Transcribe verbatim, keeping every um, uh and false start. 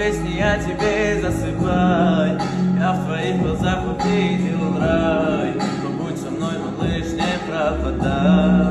песни я тебе засыпай. Я в твоих глазах увидел рай. Побудь со мной, малыш, не пропадай.